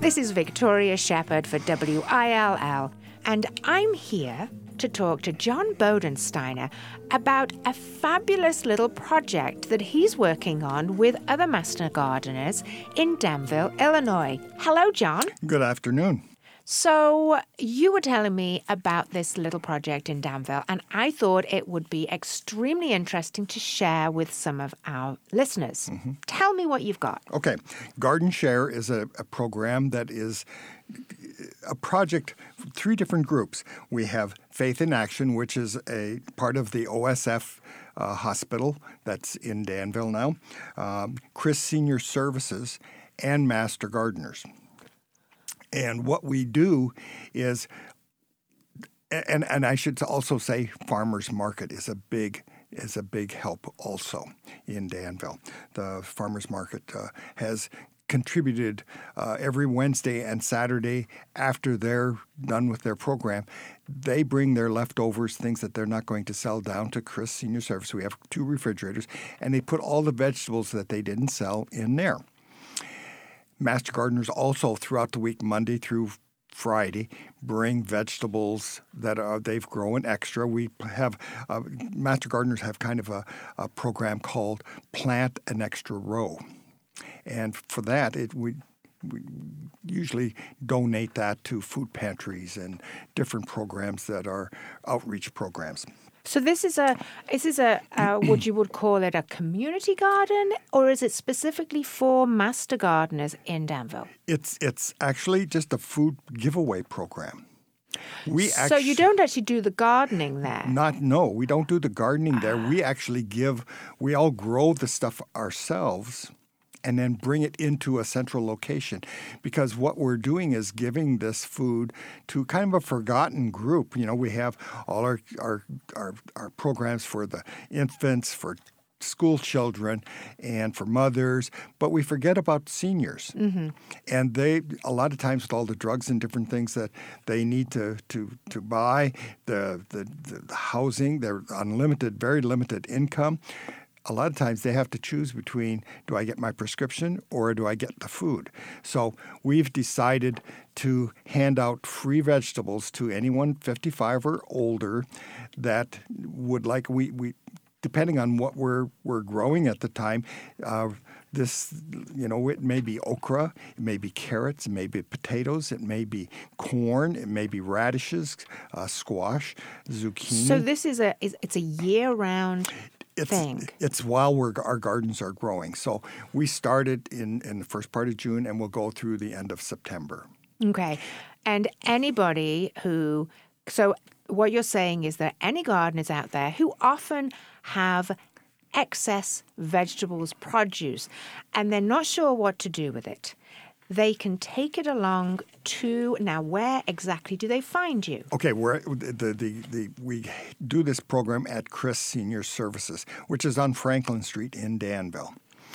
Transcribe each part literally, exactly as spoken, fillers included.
This is Victoria Shepherd for W I L L, and I'm here to talk to John Bodensteiner about a fabulous little project that he's working on with other master gardeners in Danville, Illinois. Hello, John. Good afternoon. So you were telling me about this little project in Danville, and I thought it would be extremely interesting to share with some of our listeners. Mm-hmm. Tell me what you've got. Okay. Garden Share is a, a program that is a project, three different groups. We have Faith in Action, which is a part of the O S F uh, hospital that's in Danville now, um, Chris Senior Services, and Master Gardeners. And what we do is, and and I should also say, Farmers Market is a big is a big help also in Danville. The Farmers Market uh, has contributed uh, every Wednesday and Saturday after they're done with their program. They bring their leftovers, things that they're not going to sell, down to Chris Senior Service. We have two refrigerators, and they put all the vegetables that they didn't sell in there. Master Gardeners also throughout the week, Monday through Friday, bring vegetables that are, they've grown extra. We have uh, Master Gardeners have kind of a, a program called Plant an Extra Row, and for that, it we. We usually donate that to food pantries and different programs that are outreach programs. So this is a this is a uh, what you would call it a community garden, or is it specifically for master gardeners in Danville? It's it's actually just a food giveaway program. We so actually, you don't actually do the gardening there? Not no, we don't do the gardening there. We actually give. We all grow the stuff ourselves, and then bring it into a central location, because what we're doing is giving this food to kind of a forgotten group. You know, we have all our our our, our programs for the infants, for school children, and for mothers, but we forget about seniors. Mm-hmm. And they, a lot of times with all the drugs and different things that they need to to, to buy, the, the, the housing, their unlimited, very limited income, a lot of times they have to choose between, do I get my prescription or do I get the food? So we've decided to hand out free vegetables to anyone fifty-five or older that would like, we, we depending on what we're we're growing at the time, uh, this, you know, it may be okra, it may be carrots, it may be potatoes, it may be corn, it may be radishes, uh, squash, zucchini. So this is a, is, it's a year-round It's, thing. It's while we're, our gardens are growing. So we started in, in the first part of June and we'll go through the end of September. Okay. And anybody who, so what you're saying is that any gardeners out there who often have excess vegetables, produce, and they're not sure what to do with it, they can take it along to, now where exactly do they find you? Okay, we're the, the, the we do this program at Chris Senior Services, which is on Franklin Street in Danville.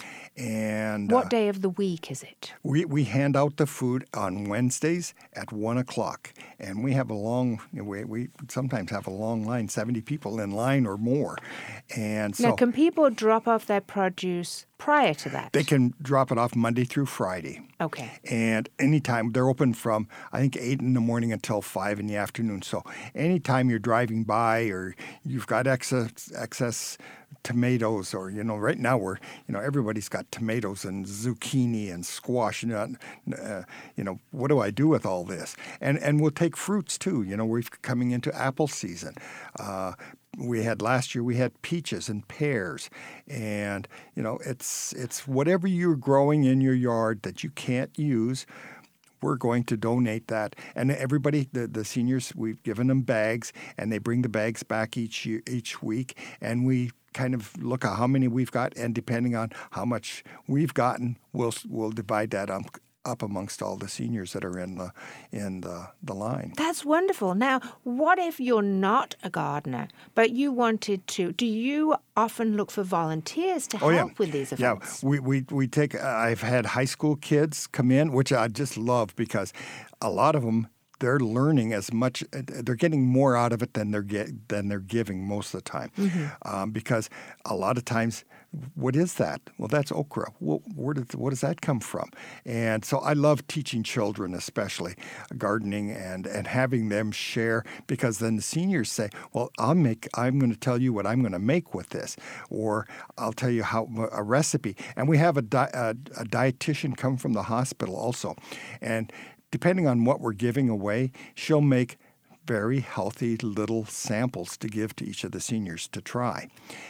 And what uh, day of the week is it? We we hand out the food on Wednesdays at one o'clock, and we have a long. We we sometimes have a long line, seventy people in line or more, and so now can people drop off their produce prior to that? They can drop it off Monday through Friday. Okay. And anytime they're open from I think eight in the morning until five in the afternoon. So anytime you're driving by or you've got excess excess. tomatoes, or, you know, right now we're, you know, everybody's got tomatoes and zucchini and squash. You know, uh, you know, what do I do with all this? And and we'll take fruits too. You know, we're coming into apple season. Uh, we had last year we had peaches and pears, and you know, it's it's whatever you're growing in your yard that you can't use. We're going to donate that. And everybody, the, the seniors, we've given them bags, and they bring the bags back each year, each week, and we kind of look at how many we've got, and depending on how much we've gotten, we'll we'll divide that up, up amongst all the seniors that are in the in the, the line. That's wonderful. Now, what if you're not a gardener, but you wanted to? Do you often look for volunteers to oh, help yeah. with these events? Yeah, we we we take. Uh, I've had high school kids come in, which I just love because a lot of them, they're learning as much. They're getting more out of it than they're get, than they're giving most of the time, mm-hmm. um, because a lot of times, what is that? Well, that's okra. Well, where did what does that come from? And so I love teaching children, especially gardening, and and having them share, because then the seniors say, "Well, I'll make. I'm going to tell you what I'm going to make with this, or I'll tell you how a recipe." And we have a, di- a, a dietitian come from the hospital also, and depending on what we're giving away, she'll make very healthy little samples to give to each of the seniors to try.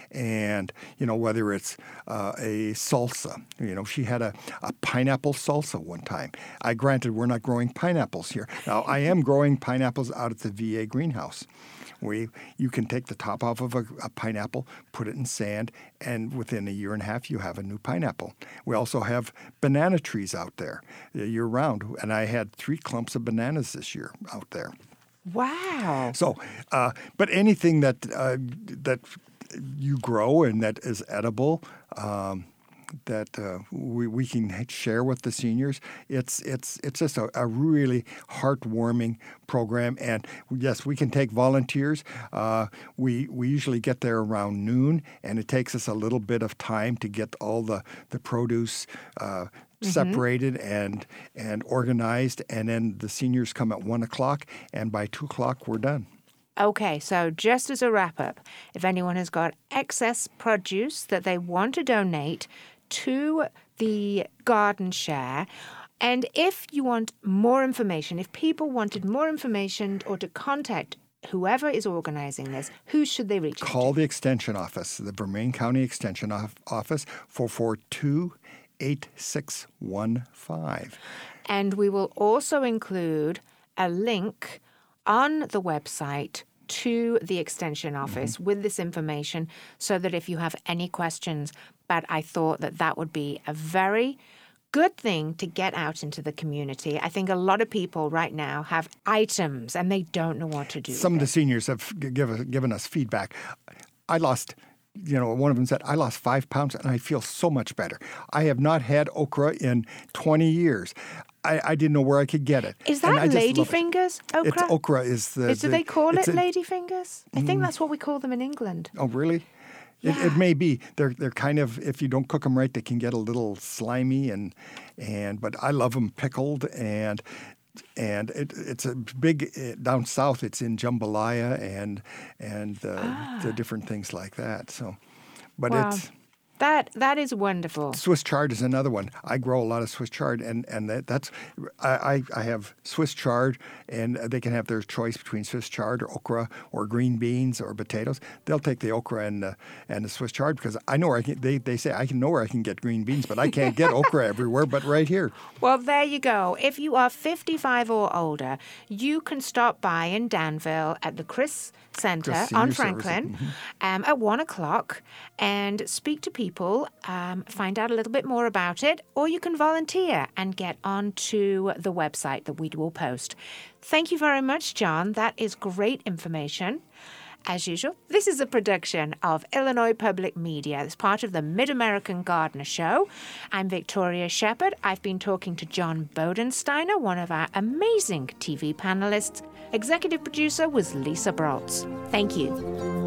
And, you know, whether it's uh, a salsa, you know, she had a, a pineapple salsa one time. I granted we're not growing pineapples here. Now, I am growing pineapples out at the V A greenhouse. We, you can take the top off of a, a pineapple, put it in sand, and within a year and a half, you have a new pineapple. We also have banana trees out there year round, and I had three clumps of bananas this year out there. Wow. So, uh, but anything that uh, that you grow and that is edible, um, that uh, we, we can share with the seniors, it's it's it's just a, a really heartwarming program. And yes, we can take volunteers. Uh, we we usually get there around noon, and it takes us a little bit of time to get all the the produce Uh, separated mm-hmm. and and organized, and then the seniors come at one o'clock, and by two o'clock we're done. Okay, so just as a wrap-up, if anyone has got excess produce that they want to donate to the Garden Share, and if you want more information, if people wanted more information or to contact whoever is organizing this, who should they reach? Call the Extension Office, the Vermilion County Extension Office, four four two, eight six one five. And we will also include a link on the website to the Extension Office mm-hmm. with this information, so that if you have any questions. But I thought that that would be a very good thing to get out into the community. I think a lot of people right now have items and they don't know what to do. Some of with the it. seniors have give, given us feedback. I lost... You know, one of them said, I lost five pounds and I feel so much better. I have not had okra in twenty years. I, I didn't know where I could get it. Is that ladyfingers okra? It's okra is the... Is, do the, they call it a, ladyfingers? I think that's what we call them in England. Oh, really? Yeah. It, it may be. They're they're kind of, if you don't cook them right, they can get a little slimy, and and but I love them pickled, and And it, it's a big down south. It's in jambalaya and and uh, ah. the different things like that. So, but wow. it's that that is wonderful. Swiss chard is another one. I grow a lot of Swiss chard, and and that, that's I I have Swiss chard, and they can have their choice between Swiss chard or okra or green beans or potatoes. They'll take the okra and uh, and the Swiss chard, because I know where I can. They they say I can know where I can get green beans, but I can't get okra everywhere. But right here. Well, there you go. If you are fifty-five or older, you can stop by in Danville at the Chris Center on Franklin mm-hmm. um, at one o'clock and speak to people, um, find out a little bit more about it, or you can volunteer and get onto the website that we will post. Thank you very much, John. That is great information. As usual, this is a production of Illinois Public Media. It's part of the Mid-American Gardener Show. I'm Victoria Shepherd. I've been talking to John Bodensteiner, one of our amazing T V panelists. Executive producer was Lisa Broltz. Thank you.